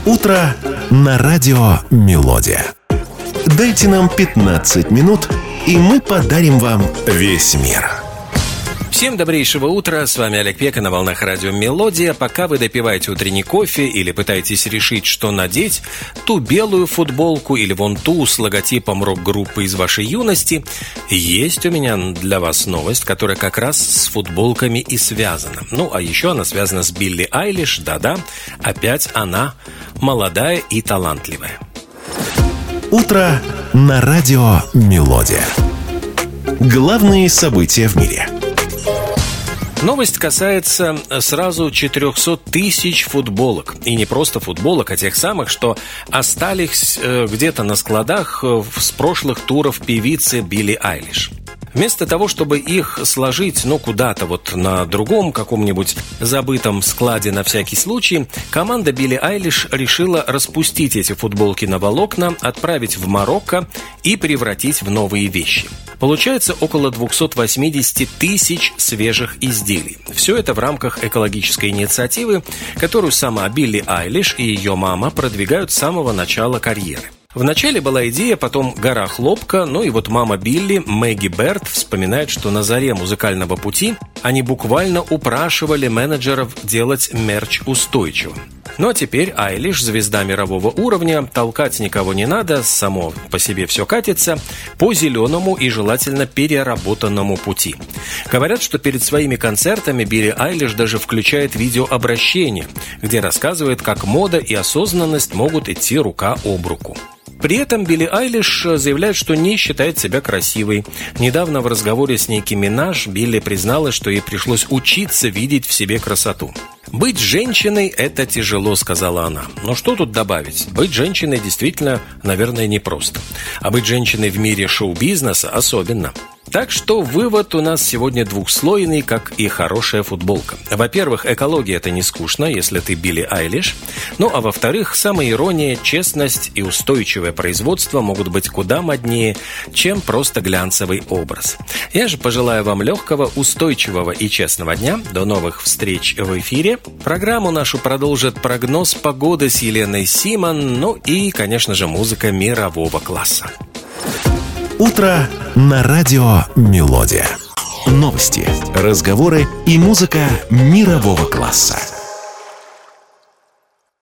Утро на радио «Мелодия». Дайте нам 15 минут, и мы подарим вам весь мир. Всем добрейшего утра, с вами Олег Пека на волнах радио «Мелодия». Пока вы допиваете утренний кофе или пытаетесь решить, что надеть, ту белую футболку или вон ту с логотипом рок-группы из вашей юности, есть у меня для вас новость, которая как раз с футболками и связана. Ну, а еще она связана с Билли Айлиш, да-да, опять она молодая и талантливая. Утро на радио «Мелодия». Главные события в мире. Новость касается сразу 400 тысяч футболок. И не просто футболок, а тех самых, что остались где-то на складах с прошлых туров певицы Билли Айлиш. Вместо того, чтобы их сложить, куда-то вот на другом каком-нибудь забытом складе на всякий случай, команда Билли Айлиш решила распустить эти футболки на волокна, отправить в Марокко и превратить в новые вещи. Получается около 280 тысяч свежих изделий. Все это в рамках экологической инициативы, которую сама Билли Айлиш и ее мама продвигают с самого начала карьеры. Вначале была идея, потом гора хлопка, и вот мама Билли, Мэгги Берт, вспоминает, что на заре музыкального пути они буквально упрашивали менеджеров делать мерч устойчивым. Ну а теперь Айлиш, звезда мирового уровня, толкать никого не надо, само по себе все катится по зеленому и желательно переработанному пути. Говорят, что перед своими концертами Билли Айлиш даже включает видеообращение, где рассказывает, как мода и осознанность могут идти рука об руку. При этом Билли Айлиш заявляет, что не считает себя красивой. Недавно в разговоре с Ники Минаж Билли призналась, что ей пришлось учиться видеть в себе красоту. «Быть женщиной – это тяжело», – сказала она. Но что тут добавить? Быть женщиной действительно, наверное, непросто. А быть женщиной в мире шоу-бизнеса особенно. Так что вывод у нас сегодня двухслойный, как и хорошая футболка. Во-первых, экология – это не скучно, если ты Билли Айлиш. А во-вторых, самоирония, честность и устойчивое производство могут быть куда моднее, чем просто глянцевый образ. Я же пожелаю вам легкого, устойчивого и честного дня. До новых встреч в эфире. Программу нашу продолжит прогноз погоды с Еленой Симон, и, конечно же, музыка мирового класса. Утро на радио «Мелодия». Новости, разговоры и музыка мирового класса.